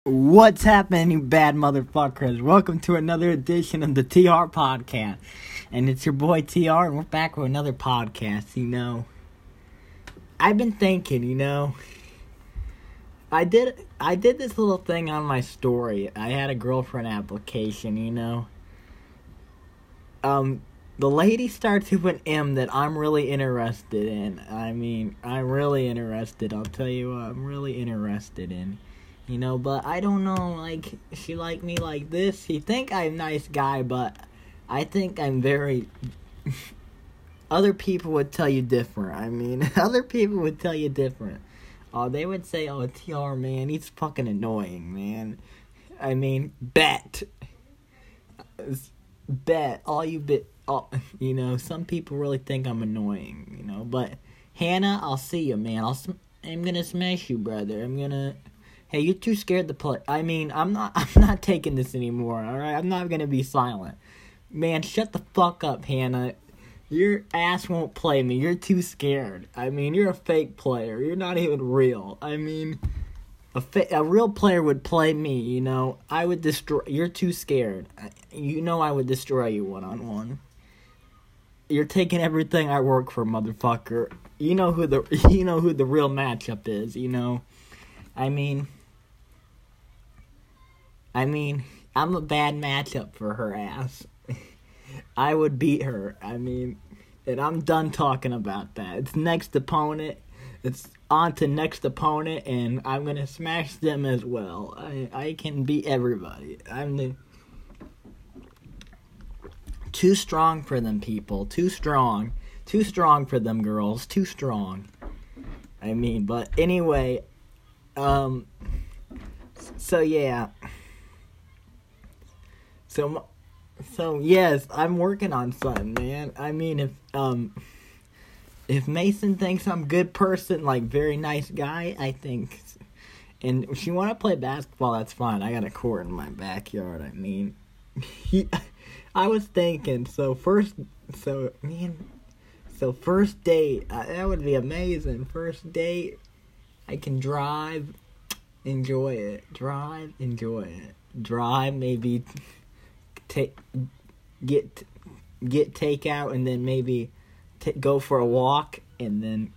What's happening, you bad motherfuckers? Welcome to another edition of the TR Podcast. And it's your boy TR, and we're back with another podcast, I've been thinking, I did this little thing on my story. I had a girlfriend application, the lady starts with an M that I'm really interested in. I'm really interested. I'll tell you what, I'm really interested in. But I don't know, she like me like this. She think I'm a nice guy, but I think I'm very... Other people would tell you different. Other people would tell you different. They would say, TR, man, he's fucking annoying, man. Bet. Some people really think I'm annoying, but Hannah, I'll see you, man. I'm gonna smash you, brother. Hey, you're too scared to play. I'm not taking this anymore, alright? I'm not gonna be silent. Man, shut the fuck up, Hannah. Your ass won't play me. You're too scared. You're a fake player. You're not even real. A real player would play me, I would destroy... You're too scared. I would destroy you one-on-one. You're taking everything I work for, motherfucker. You know who the real matchup is, I'm a bad matchup for her ass. I would beat her. And I'm done talking about that. It's next opponent. It's on to next opponent, and I'm gonna smash them as well. I can beat everybody. Too strong for them, people. Too strong. Too strong for them girls. Too strong. But anyway, so yeah. So yes, I'm working on something, man. If Mason thinks I'm a good person, very nice guy, I think, and if you want to play basketball, that's fine. I got a court in my backyard. I was thinking, first date, that would be amazing. First date, I can drive, enjoy it. Drive, maybe get takeout, and then maybe go for a walk, and then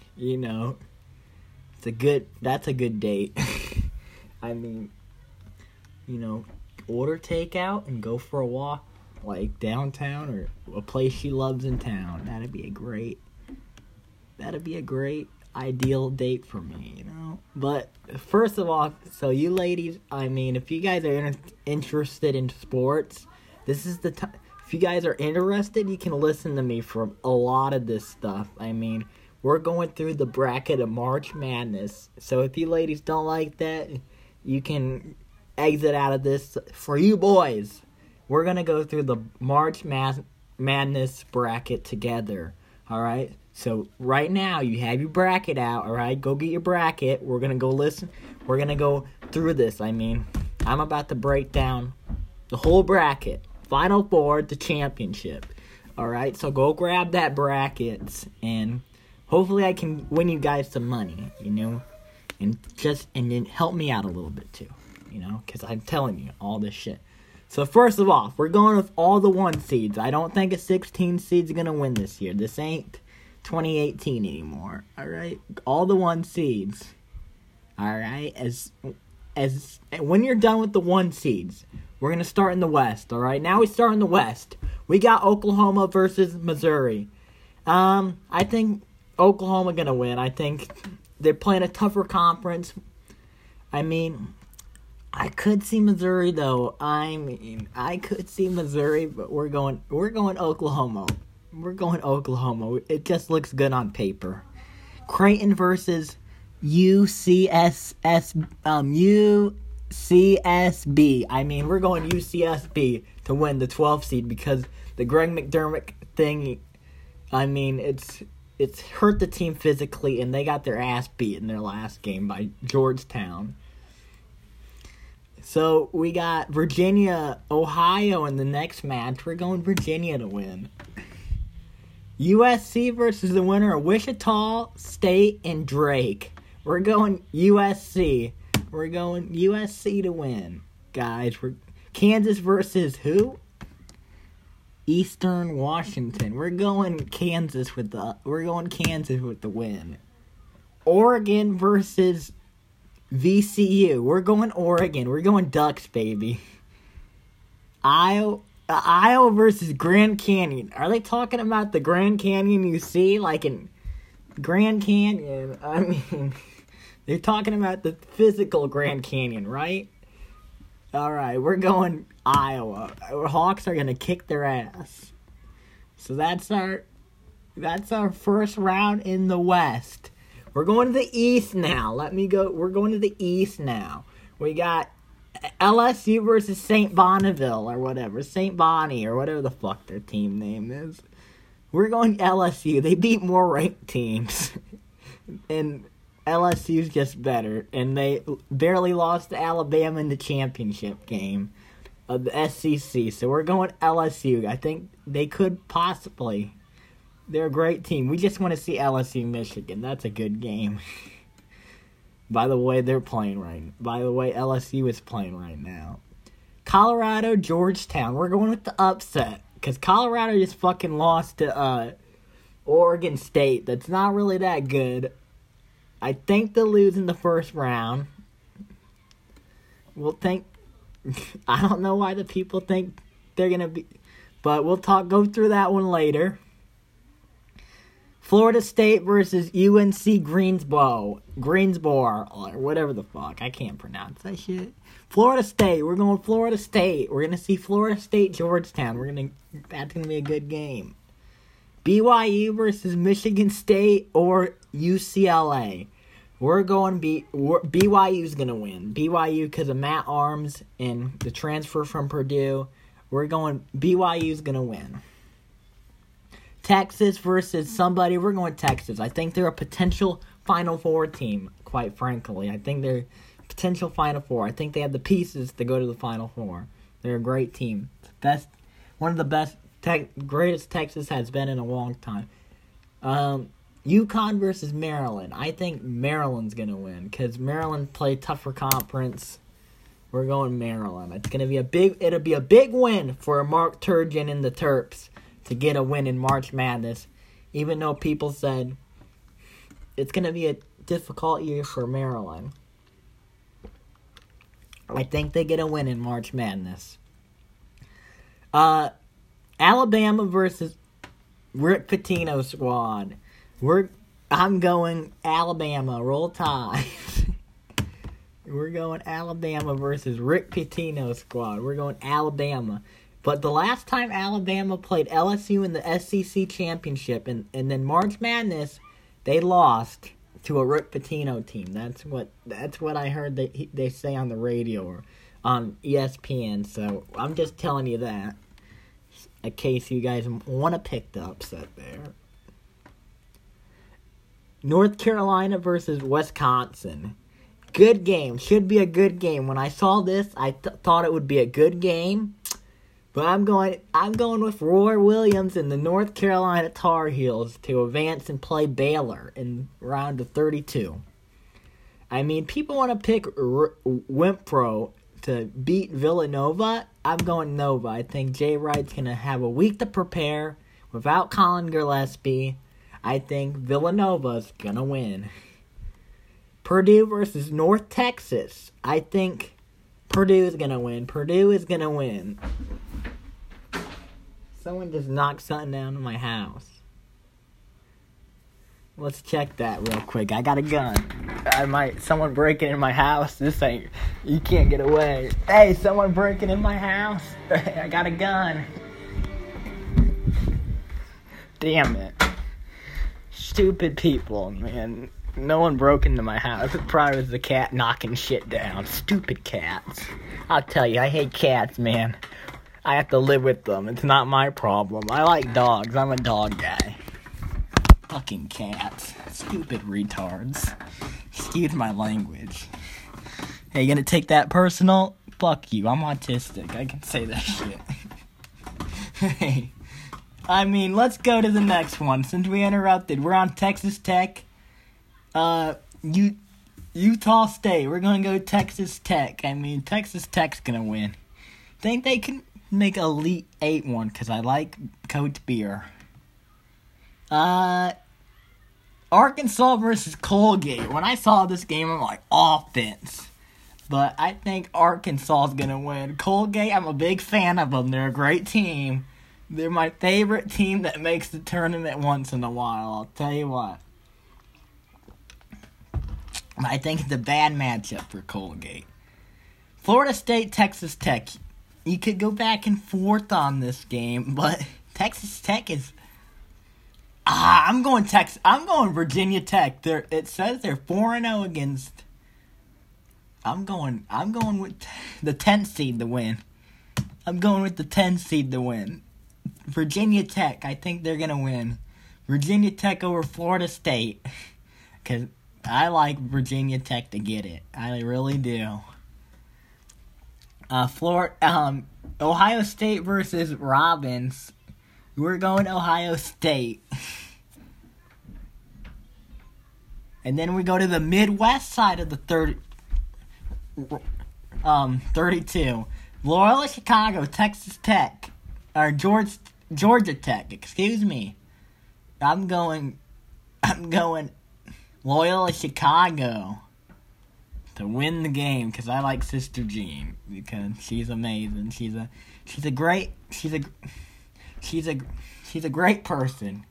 that's a good date. Order takeout and go for a walk, downtown or a place she loves in town. That'd be a great ideal date for me, But first of all, so you ladies, if you guys are interested in sports, this is the time. If you guys are interested, you can listen to me for a lot of this stuff. We're going through the bracket of March Madness. So if you ladies don't like that, you can exit out of this. For you boys, we're going to go through the March Madness bracket together. Alright? So right now, you have your bracket out. Alright? Go get your bracket. We're going to go listen. We're going to go through this. I'm about to break down the whole bracket. Final Four, the championship. Alright, so go grab that bracket, and hopefully I can win you guys some money, and then help me out a little bit too, because I'm telling you all this shit. So first of all, we're going with all the 1 seeds. I don't think a 16 seed's gonna win this year. This ain't 2018 anymore, alright? All the 1 seeds, alright? As when you're done with the 1 seeds, we're going to start in the West, alright? Now we start in the West. We got Oklahoma versus Missouri. I think Oklahoma going to win. I think they're playing a tougher conference. I could see Missouri, though. I could see Missouri, but we're going Oklahoma. We're going Oklahoma. It just looks good on paper. Creighton versus UCSB. We're going UCSB to win the 12th seed because the Greg McDermott thing, it's hurt the team physically, and they got their ass beat in their last game by Georgetown. So we got Virginia, Ohio in the next match. We're going Virginia to win. USC versus the winner of Wichita State and Drake. We're going USC. We're going USC to win, guys. Kansas versus who? Eastern Washington. We're going Kansas with the win. Oregon versus VCU. We're going Oregon. We're going Ducks, baby. Iowa versus Grand Canyon. Are they talking about the Grand Canyon you see, like in Grand Canyon? I mean, they're talking about the physical Grand Canyon, right? All right, we're going Iowa. Our Hawks are gonna kick their ass. So that's our first round in the West. We're going to the East now. We're going to the East now. We got LSU versus St. Bonneville or whatever. St. Bonnie or whatever the fuck their team name is. We're going LSU. They beat more ranked teams. And LSU's just better. And they barely lost to Alabama in the championship game of the SEC. So we're going LSU. I think they could possibly. They're a great team. We just want to see LSU Michigan. That's a good game. By the way, LSU is playing right now. Colorado, Georgetown. We're going with the upset. Because Colorado just fucking lost to Oregon State. That's not really that good. I think they'll lose in the first round. I don't know why the people think they're going to be. But we'll go through that one later. Florida State versus UNC Greensboro, or whatever the fuck. I can't pronounce that shit. Florida State. We're going Florida State. We're going to see Florida State, Georgetown. That's going to be a good game. BYU versus Michigan State or UCLA. We're going BYU's going to win. BYU because of Matt Arms and the transfer from Purdue. We're going BYU's going to win. Texas versus somebody. We're going Texas. I think they're a potential Final Four team, quite frankly. I think they're a potential Final Four. I think they have the pieces to go to the Final Four. They're a great team. One of the best, greatest Texas has been in a long time. UConn versus Maryland. I think Maryland's going to win because Maryland played tougher conference. We're going Maryland. It'll be a big win for Mark Turgeon and the Terps to get a win in March Madness, even though people said it's going to be a difficult year for Maryland. I think they get a win in March Madness. Alabama versus Rick Pitino's squad. I'm going Alabama. Roll Tide. We're going Alabama versus Rick Pitino's squad. We're going Alabama. But the last time Alabama played LSU in the SEC championship and then March Madness, they lost to a Rick Pitino team. That's what I heard they say on the radio or on ESPN. So I'm just telling you that in case you guys want to pick the upset there. North Carolina versus Wisconsin. Good game. Should be a good game. When I saw this, I thought it would be a good game. But I'm going with Roy Williams and the North Carolina Tar Heels to advance and play Baylor in round of 32. I mean, people want to pick Winfro to beat Villanova. I'm going Nova. I think Jay Wright's going to have a week to prepare without Colin Gillespie. I think Villanova's going to win. Purdue versus North Texas. I think Purdue is going to win. Purdue is going to win. Someone just knocked something down in my house. Let's check that real quick. I got a gun. Someone breaking in my house. You can't get away. Hey, someone breaking in my house. I got a gun. Damn it. Stupid people, man. No one broke into my house. It probably was the cat knocking shit down. Stupid cats. I'll tell you, I hate cats, man. I have to live with them. It's not my problem. I like dogs. I'm a dog guy. Fucking cats. Stupid retards. Excuse my language. Hey, you gonna take that personal? Fuck you. I'm autistic. I can say that shit. Hey. I mean, let's go to the next one. Since we interrupted, we're on Texas Tech. Utah State. We're going to go Texas Tech. I mean, Texas Tech's going to win. Think they can make Elite 8 one because I like Coach Beer. Arkansas versus Colgate. When I saw this game, I'm like, offense. But I think Arkansas is going to win. Colgate, I'm a big fan of them. They're a great team. They're my favorite team that makes the tournament once in a while. I'll tell you what. I think it's a bad matchup for Colgate. Florida State, Texas Tech. You could go back and forth on this game, but Texas Tech is... I'm going Virginia Tech. It says they're 4-0 against... I'm going with the 10th seed to win. I'm going with the 10th seed to win. Virginia Tech, I think they're going to win. Virginia Tech over Florida State. Because I like Virginia Tech to get it. I really do. Ohio State versus Robbins. We're going Ohio State. And then we go to the Midwest side of the 32. Loyola Chicago, Texas Tech. Or Georgia Tech, excuse me. I'm going Loyola Chicago to win the game because I like Sister Jean because she's amazing. She's a great person.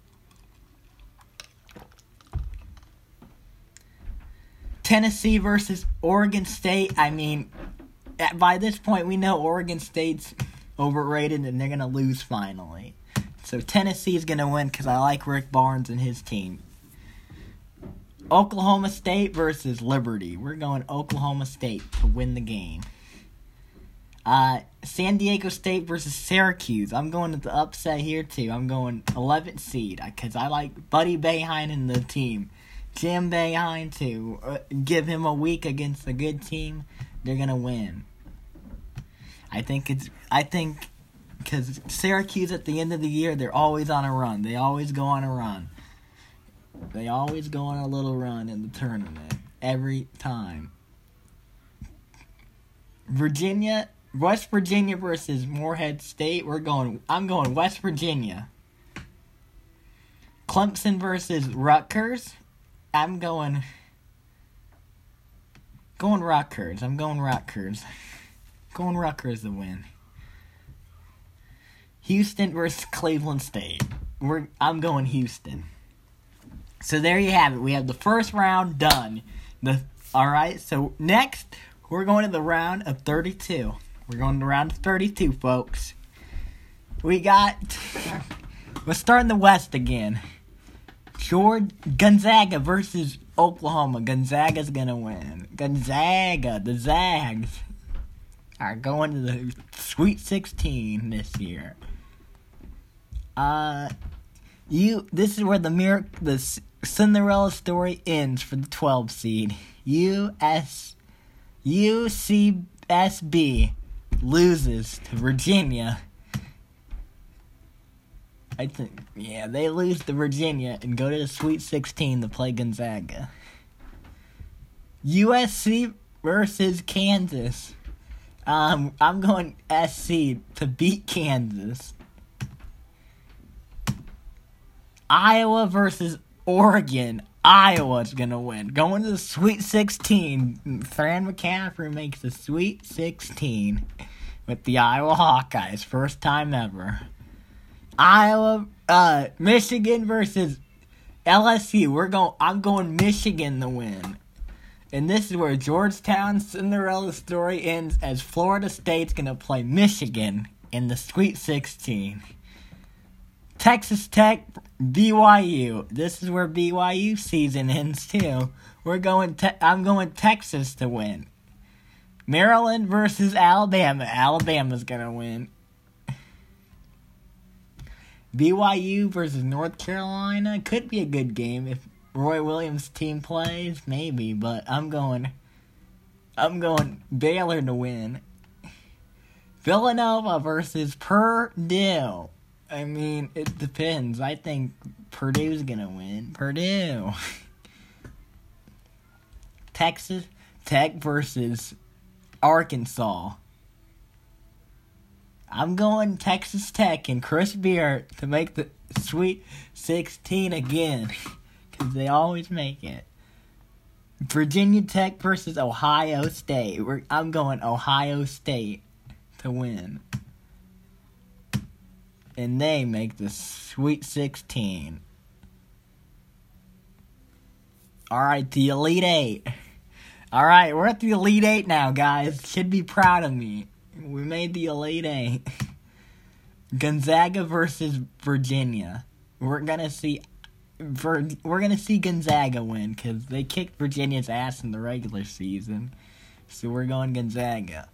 Tennessee versus Oregon State. I mean, by this point we know Oregon State's overrated and they're gonna lose finally. So Tennessee's gonna win because I like Rick Barnes and his team. Oklahoma State versus Liberty. We're going Oklahoma State to win the game. San Diego State versus Syracuse. I'm going to the upset here too. I'm going 11th seed because I like Buddy Boeheim in the team. Jim Boeheim too. Give him a week against a good team. They're going to win. I think because Syracuse at the end of the year, they're always on a run. They always go on a run. They always go on a little run in the tournament. Every time. West Virginia versus Morehead State. I'm going West Virginia. Clemson versus Rutgers. I'm going Rutgers. I'm going Rutgers. Going Rutgers to win. Houston versus Cleveland State. I'm going Houston. So there you have it. We have the first round done. Alright, so next we're going to the round of 32. We're going to the round of 32, folks. Let's start in the West again. Gonzaga versus Oklahoma. Gonzaga's going to win. Gonzaga, the Zags, are going to the Sweet 16 this year. This is where the Cinderella story ends for the 12 seed. UCSB loses to Virginia. They lose to Virginia and go to the Sweet 16 to play Gonzaga. USC versus Kansas. I'm going SC to beat Kansas. Iowa versus Oregon. Iowa's going to win. Going to the Sweet 16. Fran McCaffrey makes the Sweet 16 with the Iowa Hawkeyes. First time ever. Michigan versus LSU. I'm going Michigan to win. And this is where Georgetown's Cinderella story ends as Florida State's going to play Michigan in the Sweet 16. Texas Tech, BYU. This is where BYU season ends too. I'm going Texas to win. Maryland versus Alabama. Alabama's going to win. BYU versus North Carolina. Could be a good game if Roy Williams' team plays. Maybe, but I'm going Baylor to win. Villanova versus Purdue. I mean, it depends. I think Purdue's going to win. Purdue. Texas Tech versus Arkansas. I'm going Texas Tech and Chris Beard to make the Sweet 16 again. Because they always make it. Virginia Tech versus Ohio State. I'm going Ohio State to win. And they make the Sweet 16. Alright, the Elite Eight. Alright, we're at the Elite Eight now, guys. Should be proud of me. We made the Elite Eight. Gonzaga versus Virginia. We're gonna see Gonzaga win because they kicked Virginia's ass in the regular season. So we're going Gonzaga.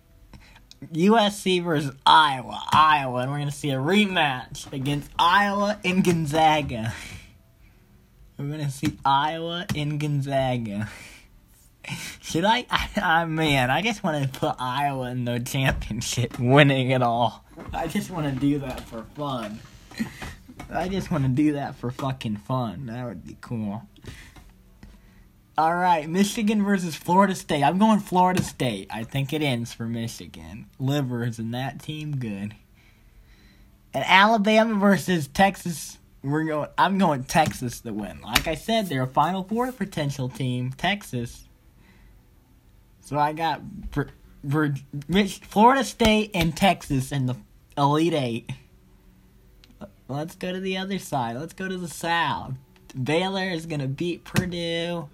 USC versus Iowa. And we're gonna see a rematch against Iowa and Gonzaga. We're gonna see Iowa and Gonzaga. Should I just want to put Iowa in the championship, winning it all. I just want to do that for fun. I just want to do that for fucking fun. That would be cool. Alright, Michigan versus Florida State. I'm going Florida State. I think it ends for Michigan. Livers and that team good. And Alabama versus Texas. I'm going Texas to win. Like I said, they're a Final Four potential team. Texas. So I got Florida State and Texas in the Elite Eight. Let's go to the other side. Let's go to the South. Baylor is going to beat Purdue.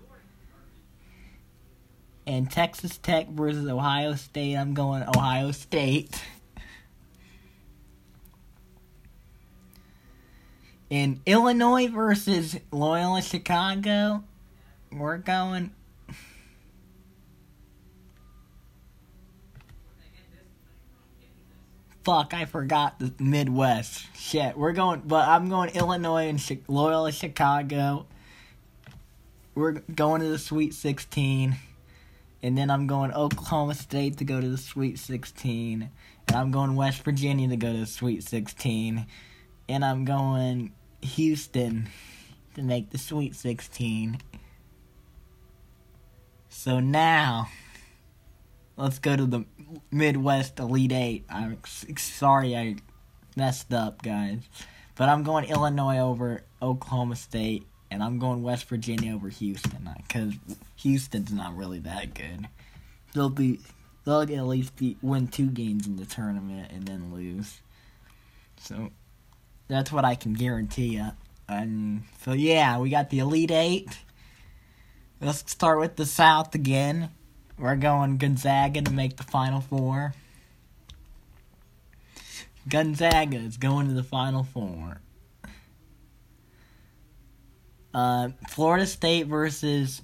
And Texas Tech versus Ohio State. I'm going Ohio State. In Illinois versus Loyola Chicago, we're going... Fuck, I forgot the Midwest. Shit, I'm going Illinois and Loyola Chicago. We're going to the Sweet 16. And then I'm going Oklahoma State to go to the Sweet 16. And I'm going West Virginia to go to the Sweet 16. And I'm going Houston to make the Sweet 16. So now, let's go to the Midwest Elite Eight. I'm sorry I messed up, guys. But I'm going Illinois over Oklahoma State. And I'm going West Virginia over Houston. Because Houston's not really that good. They'll at least win 2 games in the tournament and then lose. So, that's what I can guarantee you. And so, yeah, we got the Elite Eight. Let's start with the South again. We're going Gonzaga to make the Final Four. Gonzaga is going to the Final Four. Florida State versus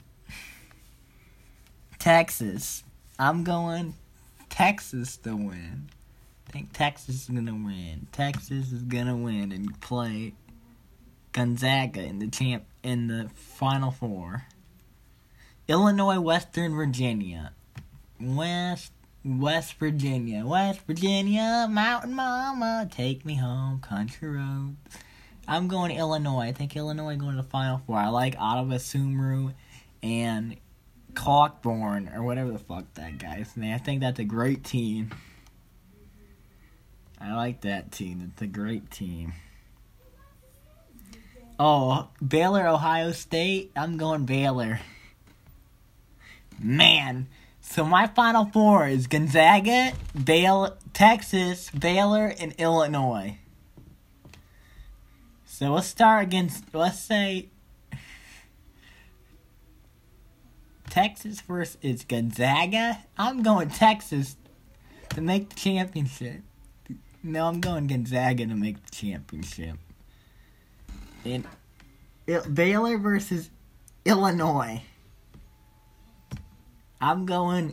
Texas. I'm going Texas to win. I think Texas is going to win. Texas is going to win and play Gonzaga in the Final Four. Illinois, Western Virginia. West Virginia. West Virginia, Mountain Mama, take me home, country road. I'm going Illinois. I think Illinois going to the Final Four. I like Ottawa Sumru and Cockburn, or whatever the fuck that guy's name. I think that's a great team. I like that team. It's a great team. Oh, Baylor, Ohio State. I'm going Baylor. Man. So my Final Four is Gonzaga, Texas, Baylor, and Illinois. So let's start against, let's say, Texas first is Gonzaga. I'm going Texas to make the championship. No, I'm going Gonzaga to make the championship. And Baylor versus Illinois. I'm going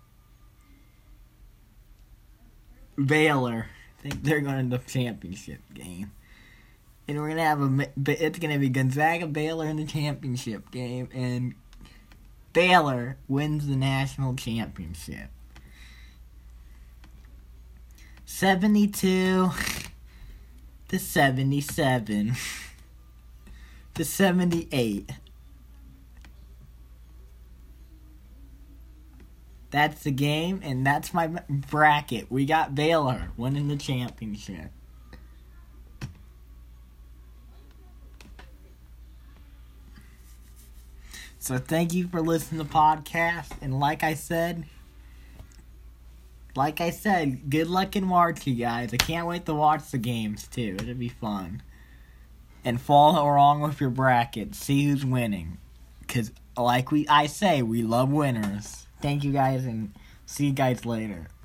Baylor. I think they're going to the championship game. And we're going to have it's going to be Gonzaga, Baylor in the championship game. And Baylor wins the national championship. 72 to 77 to 78. that's the game, and that's my bracket. We got Baylor winning the championship. So thank you for listening to the podcast, and like I said, good luck in March, you guys. I can't wait to watch the games, too. It'll be fun. And follow along with your bracket. See who's winning. Because, like I say, we love winners. Thank you, guys, and see you guys later.